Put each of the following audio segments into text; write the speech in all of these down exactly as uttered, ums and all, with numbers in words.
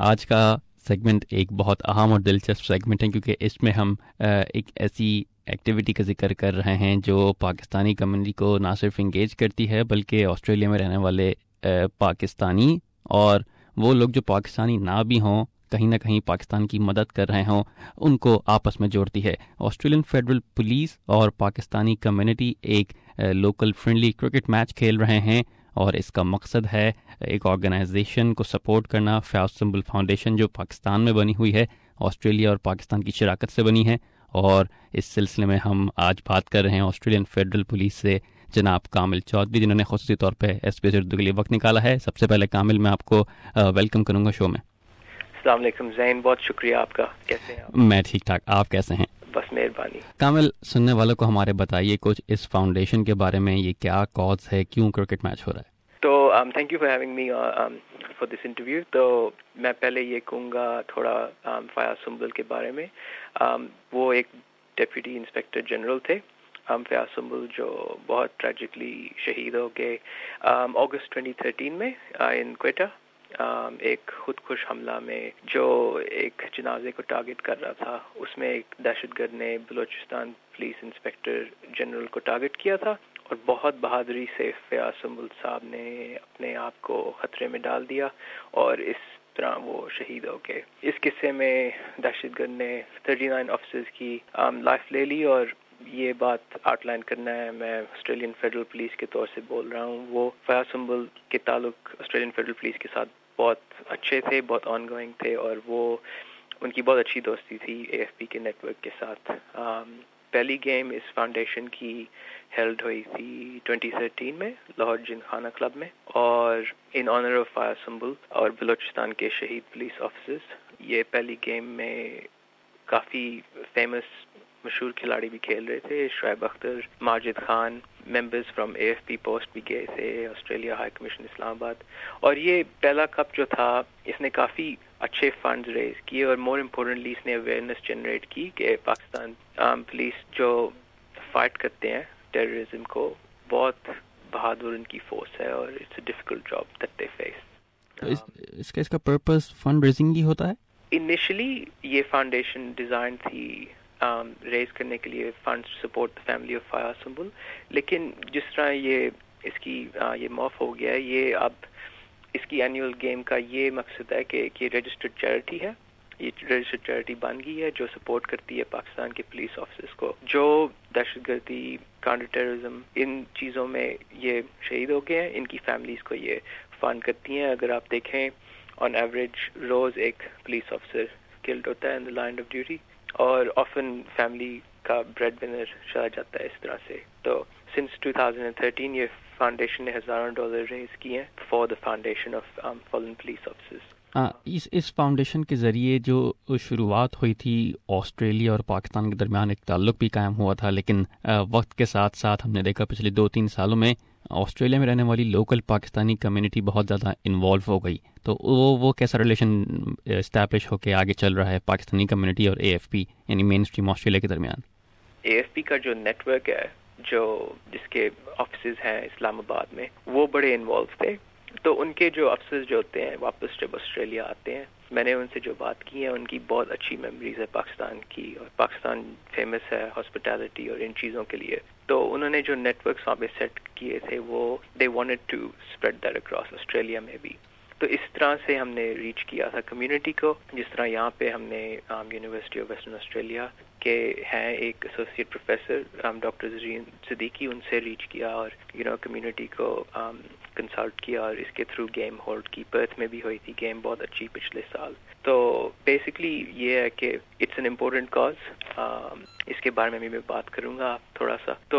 آج کا سیگمنٹ ایک بہت اہم اور دلچسپ سیگمنٹ ہے کیونکہ اس میں ہم ایک ایسی ایکٹیویٹی کا ذکر کر رہے ہیں جو پاکستانی کمیونٹی کو نہ صرف انگیج کرتی ہے بلکہ آسٹریلیا میں رہنے والے پاکستانی اور وہ لوگ جو پاکستانی نہ بھی ہوں کہیں نہ کہیں پاکستان کی مدد کر رہے ہوں ان کو آپس میں جوڑتی ہے. آسٹریلین فیڈرل پولیس اور پاکستانی کمیونٹی ایک لوکل فرینڈلی کرکٹ میچ کھیل رہے ہیں اور اس کا مقصد ہے ایک آرگنائزیشن کو سپورٹ کرنا. فیاض سنبل فاؤنڈیشن جو پاکستان میں بنی ہوئی ہے, آسٹریلیا اور پاکستان کی شراکت سے بنی ہے, اور اس سلسلے میں ہم آج بات کر رہے ہیں آسٹریلین فیڈرل پولیس سے جناب کامل چودھری جنہوں نے خصوصی طور پہ ایس پی ایس اردو کے لیے وقت نکالا ہے. سب سے پہلے کامل میں آپ کو ویلکم کروں گا شو میں. السلام علیکم زین, بہت شکریہ آپ کا. کیسے ہیں آپ؟ میں ٹھیک ٹھاک, آپ کیسے ہیں؟ بس مہربانی. کامل, سننے والوں کو ہمارے بتائیے کچھ اس فاؤنڈیشن کے بارے میں, یہ کیا کاز ہے, کیوں کرکٹ میچ ہو رہا ہے؟ تو thank you for having me for this interview. تو میں پہلے یہ کہوں گا تھوڑا فیاض سنبل کے بارے میں. um, وہ ایک ڈپٹی انسپیکٹر جنرل تھے, um, فیاض سنبل, جو بہت ٹریجکلی شہید ہو گئے اگست ٹوئنٹی تھرٹین میں ان کوئٹہ ایک خود کش حملہ میں جو ایک جنازے کو ٹارگٹ کر رہا تھا. اس میں ایک دہشت گرد نے بلوچستان پولیس انسپیکٹر جنرل کو ٹارگٹ کیا تھا اور بہت بہادری سے فیاض سنبل صاحب نے اپنے آپ کو خطرے میں ڈال دیا اور اس طرح وہ شہید ہو گئے. اس قصے میں دہشت گرد نے تھرٹی نائن آفیسرز کی لائف لے لی, اور یہ بات آؤٹ لائن کرنا ہے, میں آسٹریلین فیڈرل پولیس کے طور سے بول رہا ہوں. وہ فیاض سنبل کے تعلق آسٹریلین فیڈرل پولیس کے ساتھ بہت اچھے تھے, بہت آن گوئنگ تھے, اور وہ ان کی بہت اچھی دوستی تھی اے ایف پی کے نیٹ ورک کے ساتھ. پہلی گیم اس فاؤنڈیشن کی ہیلڈ ہوئی تھی ٹوئنٹی تھرٹین میں لاہور جن خانہ کلب میں, اور in honour of Fayyaz Sumbal اور بلوچستان کے شہید پولیس آفیسرز. یہ پہلی گیم میں کافی فیمس مشہور کھلاڑی بھی کھیل رہے تھے, Shoaib Akhtar, Majid Khan, members from A F P post بھی گئے تھے, آسٹریلیا ہائی کمیشن اسلام آباد. اور یہ پہلا کپ جو تھا اس نے کافی اچھے فنڈز ریز کیے, اور مور امپورٹنٹلی اس نے اویئرنیس جنریٹ کی کہ پاکستان پولیس جو فائٹ کرتے ہیں ٹیررزم کو, بہت بہادر ان کی فورس ہے, اور it's a difficult job that they face. اس کا اس کا پرپس فنڈ ریزنگ ہی ہوتا ہے. انیشلی یہ فاؤنڈیشن ڈیزائن تھی ریز um, کرنے کے لیے funds support family of Fayyaz Sumbal, لیکن جس طرح یہ اس کی uh, یہ موف ہو گیا ہے, یہ اب اس کی اینیول گیم کا یہ مقصد ہے کہ یہ رجسٹرڈ چیریٹی ہے, یہ رجسٹرڈ چیریٹی بن گئی ہے جو سپورٹ کرتی ہے پاکستان کے پولیس آفیسرز کو جو دہشت گردی, کاؤنٹر ٹیررزم, ان چیزوں میں یہ شہید ہو گئے ہیں. ان کی فیملیز کو یہ فنڈ کرتی ہیں. اگر آپ دیکھیں آن ایوریج روز ایک پولیس آفیسر کلڈ ہوتا ہے in the line of duty, اور آفن فیملی کا بریڈ ونر چلا جاتا ہے اس طرح سے. تو سنس ٹو تھاؤزینڈ تھرٹین یہ فاؤنڈیشن نے ہزاروں ڈالر ریز کیے ہیں for the foundation of fallen police officers. اس اس فاؤنڈیشن کے ذریعے جو شروعات ہوئی تھی آسٹریلیا اور پاکستان کے درمیان ایک تعلق بھی قائم ہوا تھا, لیکن وقت کے ساتھ ساتھ ہم نے دیکھا پچھلے دو تین سالوں میں آسٹریلیا میں رہنے والی لوکل پاکستانی کمیونٹی بہت زیادہ انوالو ہو گئی. تو وہ وہ کیسا ریلیشن اسٹیبلش ہو کے آگے چل رہا ہے پاکستانی کمیونٹی اور اے ایف پی یعنی مین اسٹریم آسٹریلیا کے درمیان؟ اے ایف پی کا جو نیٹ ورک ہے, جو جس کے آفیسز ہیں اسلام آباد میں, وہ بڑے انوالو تھے. تو ان کے جو افسر جو ہوتے ہیں واپس جب آسٹریلیا آتے ہیں, میں نے ان سے جو بات کی ہے ان کی بہت اچھی میموریز ہے پاکستان کی, اور پاکستان فیمس ہے ہاسپٹیلٹی اور ان چیزوں کے لیے. تو انہوں نے جو نیٹ ورکس وہاں پہ سیٹ کیے تھے وہ they wanted to spread that across Australia میں بھی. تو اس طرح سے ہم نے ریچ کیا تھا کمیونٹی کو, جس طرح یہاں پہ ہم نے یونیورسٹی آف ویسٹرن آسٹریلیا کے ہیں ایک associate professor doctor Zareen Siddiqui, ان سے ریچ کیا اور یو نو کمیونٹی کو کنسلٹ کیا, اور اس کے تھرو گیم ہولڈ کی. پرتھ میں بھی ہوئی تھی گیم, بہت اچھی پچھلے سال. تو بیسکلی یہ ہے کہ اٹس این امپورٹنٹ کاز, اس کے بارے میں بھی میں بات کروں گا تھوڑا سا. تو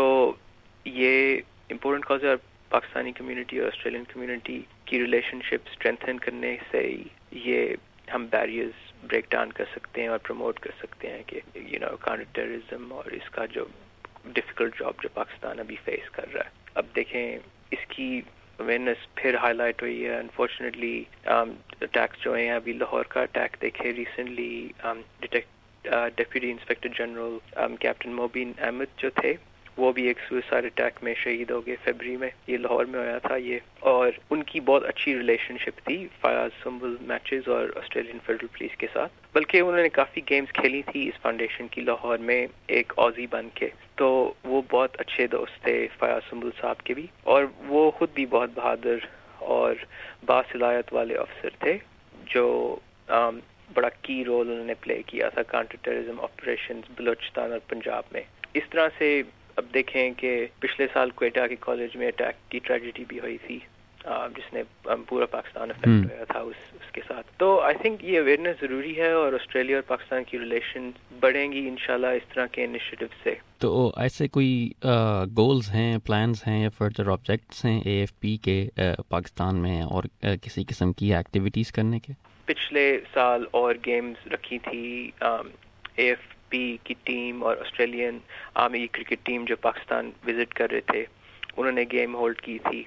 یہ امپورٹنٹ کاز ہے, اور پاکستانی کمیونٹی اور آسٹریلین کمیونٹی کی ریلیشن شپ اسٹرینتھن کرنے سے یہ ہم بیریئرز بریک ڈاؤن کر سکتے ہیں اور پروموٹ کر سکتے ہیں کہ یو نو کاؤنٹر ٹیررزم اور اس کا جو ڈیفیکلٹ جاب جو پاکستان ابھی فیس کر رہا ہے. اب دیکھیں اس کی اویئرنیس پھر ہائی لائٹ ہوئی ہے. انفارچونیٹلی اٹیکس جو ہیں ابھی لاہور کا اٹیک دیکھے recently, detect deputy inspector general captain Mubeen Ahmed جو تھے وہ بھی ایک سوئسائڈ اٹیک میں شہید ہو گئے فیبری میں. یہ لاہور میں ہوا تھا یہ. اور ان کی بہت اچھی ریلیشن شپ تھی فیاض سنبل میچز اور آسٹریلین فیڈرل پولیس کے ساتھ, بلکہ انہوں نے کافی گیمز کھیلی تھی اس فاؤنڈیشن کی لاہور میں ایک آزی بن کے. تو وہ بہت اچھے دوست تھے فیاض سنبل صاحب کے بھی, اور وہ خود بھی بہت بہادر اور باصلاحیت والے افسر تھے جو آم, بڑا کی رول انہوں نے پلے کیا تھا کاؤنٹر ٹیررزم آپریشنز بلوچستان اور پنجاب میں. اس طرح سے اب دیکھیں کہ پچھلے سال کوئٹہ کے کالج میں اٹیک کی ٹریجڈی بھی ہوئی تھی جس نے پورا پاکستان افیکٹ ہوا تھا اس اس کے ساتھ. تو آئی تھنک یہ اویئرنیس ضروری ہے اور آسٹریلیا اور پاکستان کی ریلیشن بڑھیں گی انشاءاللہ اس طرح کے انیشیٹو سے. تو ایسے کوئی گولز ہیں, پلانز ہیں یا فردر آبجیکٹس ہیں اے ایف پی کے پاکستان میں اور کسی قسم کی ایکٹیویٹیز کرنے کے؟ پچھلے سال اور گیمز رکھی تھی اے ایف پی کی ٹیم اور آسٹریلین آرمی کرکٹ ٹیم جو پاکستان وزٹ کر رہے تھے, انہوں نے گیم ہولڈ کی تھی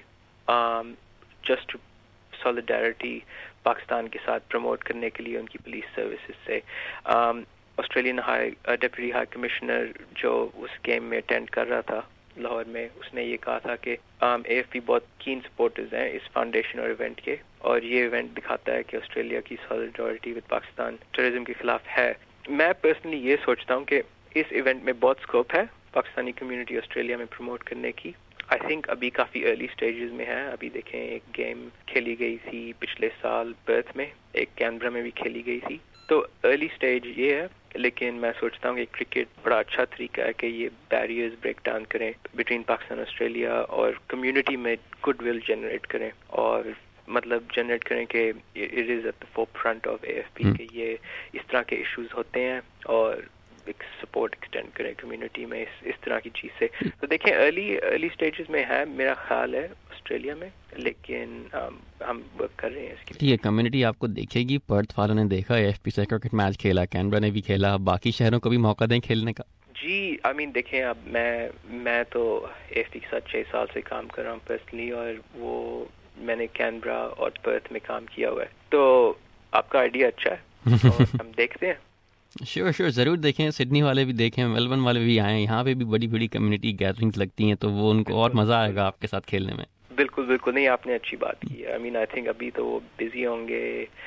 جسٹ سالیڈیرٹی پاکستان کے ساتھ پروموٹ کرنے کے لیے ان کی پولیس سروسز سے. Australian high deputy high commissioner جو اس گیم میں اٹینڈ کر رہا تھا لاہور میں, اس نے یہ کہا تھا کہ اے ایف پی بہت کین سپورٹرز ہیں اس فاؤنڈیشن اور ایونٹ کے, اور یہ ایونٹ دکھاتا ہے کہ آسٹریلیا کی سالیڈیرٹی ود پاکستان ٹیررزم کے خلاف ہے. میں پرسنلی یہ سوچتا ہوں کہ اس ایونٹ میں بہت اسکوپ ہے پاکستانی کمیونٹی آسٹریلیا میں پروموٹ کرنے کی. آئی تھنک ابھی کافی ارلی سٹیجز میں ہے. ابھی دیکھیں ایک گیم کھیلی گئی تھی پچھلے سال پرتھ میں, ایک کینبرا میں بھی کھیلی گئی تھی. تو ارلی سٹیج یہ ہے, لیکن میں سوچتا ہوں کہ کرکٹ بڑا اچھا طریقہ ہے کہ یہ بیریئرز بریک ڈاؤن کریں بٹوین پاکستان آسٹریلیا اور کمیونٹی میں گڈ ول جنریٹ کریں, اور مطلب جنریٹ کریں کہ it is at the forefront of A F P کہ یہ اس طرح کے ایشوز ہوتے ہیں اور ایک سپورٹ ایکسٹینڈ کریں کمیونٹی میں اس اس طرح کی چیز سے. تو دیکھیں ارلی ارلی سٹیجز میں ہے میرا خیال ہے آسٹریلیا میں, لیکن ہم ورک کر رہے ہیں اس کی. یہ کمیونٹی آپ کو دیکھے گی, پرتھ والوں نے دیکھا اے ایف پی سے کرکٹ میچ کھیلا, کینبرا نے بھی کھیلا, باقی شہروں کو بھی موقع دیں کھیلنے کا. جی آئی مین دیکھیں اب میں میں تو اے ایف پی کے ساتھ چھ سال سے کام کر رہا ہوں پرسنلی, اور وہ میں نے کینبرا اور پرتھ میں کام کیا ہوا ہے, تو آپ کا آئیڈیا اچھا ہے اور ہم دیکھتے ہیں. شیور شیور ضرور دیکھیں, سڈنی والے بھی دیکھیں, میلبرن والے بھی آئیں, یہاں پہ بھی بڑی بڑی کمیونٹی گیدرنگز لگتی ہیں تو وہ ان کو اور مزہ آئے گا آپ کے ساتھ کھیلنے میں. بالکل بالکل, نہیں آپ نے اچھی بات کی ہے. آئی مین آئی تھنک ابھی تو وہ بزی ہوں گے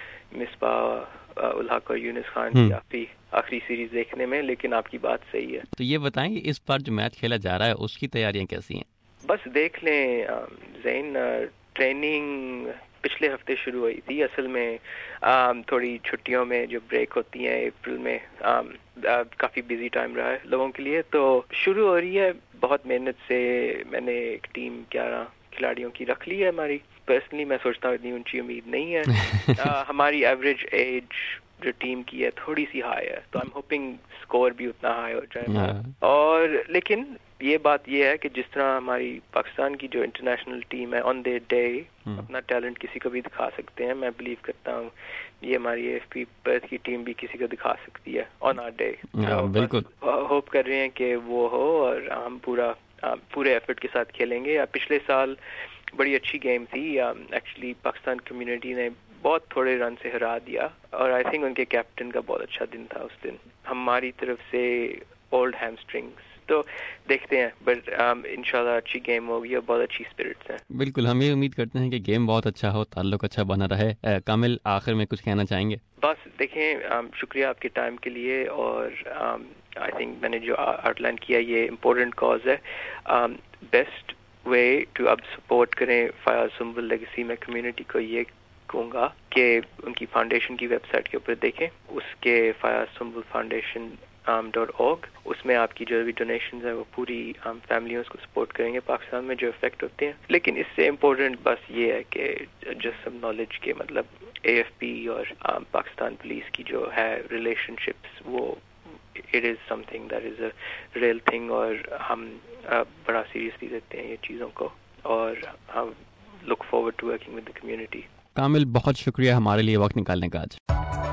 مصباح الحق اور یونس خان کی آخری آخری سیریز دیکھنے میں, لیکن آپ کی بات صحیح ہے. تو یہ بتائیں کہ اس بار جو میچ کھیلا جا رہا ہے اس کی تیاریاں کیسی ہیں؟ بس دیکھ لیں زین, ٹریننگ پچھلے ہفتے شروع ہوئی تھی. اصل میں تھوڑی چھٹیوں میں جو بریک ہوتی ہیں اپریل میں, کافی بزی ٹائم رہا ہے لوگوں کے لیے, تو شروع ہو رہی ہے بہت محنت سے. میں نے ایک ٹیم گیارہ کھلاڑیوں کی رکھ لی ہے ہماری. پرسنلی میں سوچتا ہوں اتنی اونچی امید نہیں ہے. ہماری ایوریج ایج جو ٹیم کی ہے تھوڑی سی ہائی ہے, تو آئی ایم ہوپنگ اسکور بھی اتنا ہائی ہو جائے. اور لیکن یہ بات یہ ہے کہ جس طرح ہماری پاکستان کی جو انٹرنیشنل ٹیم ہے آن دے ڈے اپنا ٹیلنٹ کسی کو بھی دکھا سکتے ہیں. میں بلیو کرتا ہوں یہ ہماری اے ایف پی پرتھ کی ٹیم بھی کسی کو دکھا سکتی ہے آن آر ڈے. بالکل ہوپ کر رہے ہیں کہ وہ ہو اور ہم پورا پورے ایفرٹ کے ساتھ کھیلیں گے. پچھلے سال بڑی اچھی گیم تھی, ایکچولی پاکستان کمیونٹی نے بہت تھوڑے رن سے ہرا دیا, اور آئی تھنک ان کے کیپٹن کا بہت اچھا دن تھا اس دن ہماری طرف سے. اولڈ ہیمسٹرنگس, تو دیکھتے ہیں, بٹ انشاءاللہ اچھی گیم ہوگی اور بہت اچھی اسپرٹس ہیں. بالکل, ہم یہ امید کرتے ہیں کہ گیم بہت اچھا ہو, تعلق اچھا بنا رہے. کامل آخر میں کچھ کہنا چاہیں گے؟ بس دیکھیں, شکریہ آپ کے ٹائم کے لیے, اور آئی تھنک میں نے جو آؤٹ لائن کیا یہ امپورٹنٹ کاز ہے. بیسٹ وے ٹو اب سپورٹ کریں فیاض سنبل لیگیسی میں کمیونٹی کو یہ کہوں گا کہ ان کی فاؤنڈیشن کی ویب سائٹ کے اوپر دیکھیں, اس کے Fayyaz Sumbul foundation dot org, اس میں آپ کی جو بھی ڈونیشنز ہیں وہ پوری فیملیوں کو سپورٹ کریں گے پاکستان میں جو افیکٹ ہوتے ہیں. لیکن اس سے امپورٹنٹ بس یہ ہے کہ جسٹ سم نالج کے مطلب اے ایف پی اور پاکستان پولیس کی جو ہے ریلیشن شپس, وہ it is something that is a real thing, اور ہم بڑا سیریسلی لیتے ہیں یہ چیزوں کو, اور ہم look forward to working with the community. Kamil, بہت شکریہ ہمارے لیے وقت نکالنے کا آج.